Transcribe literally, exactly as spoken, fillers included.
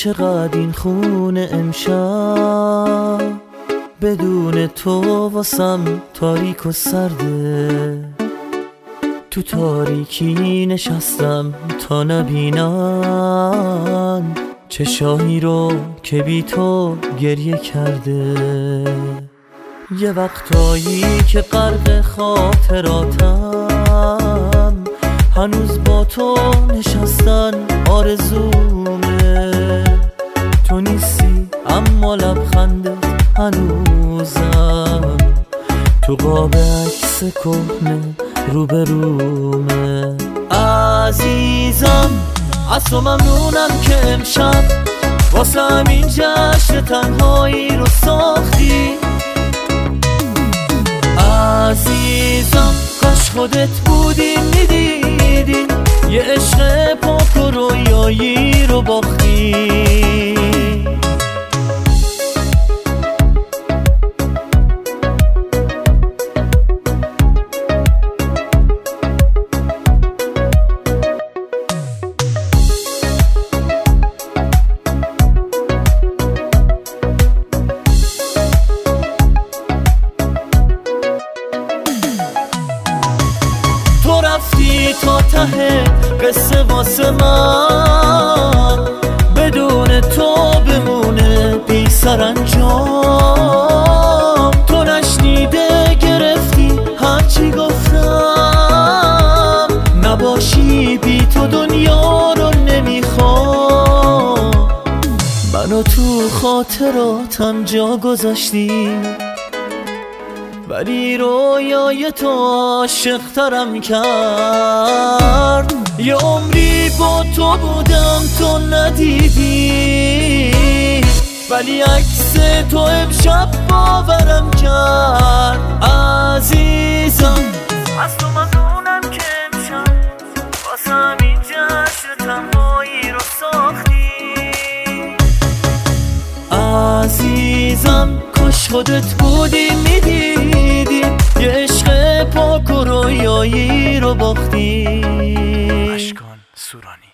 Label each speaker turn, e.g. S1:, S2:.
S1: چقدر این خونه امشب بدون تو واسم تاریک و سرده. تو تاریکی نشستم تا نبینم چشایی رو که بی تو گریه کرده. یه وقتایی که غرق خاطراتم هنوز با تو نشستن آرزومه. تو نیستی اما لبخندت هنوزم تو قاب عکس کهنه روبرومه. عزیزم از تو ممنونم که امشب واسه همین جشن تنهایی رو ساختی. عزیزم کاش خودت بودی میدیدی یه عشق پاک و رویایی رو باختی. رفتی تا ته قصه واسه من بدون تو بمونه بی سرانجام. تو نشنیده گرفتی هرچی گفتم نباشی بی تو دنیا رو نمیخوام. منو تو خاطراتم جا گذاشتی ولی رویای تو عاشق ترم کرد. یه عمری با تو بودم تو ندیدی ولی عکس تو امشب باورم کرد. عزیزم از تو ممنونم که امشب واسه همین جشن تنهایی رو ساختی. عزیزم کاش خودت بودی میدیدی یه عشق پاک و رویایی رو باختی.
S2: اشکان سورانی.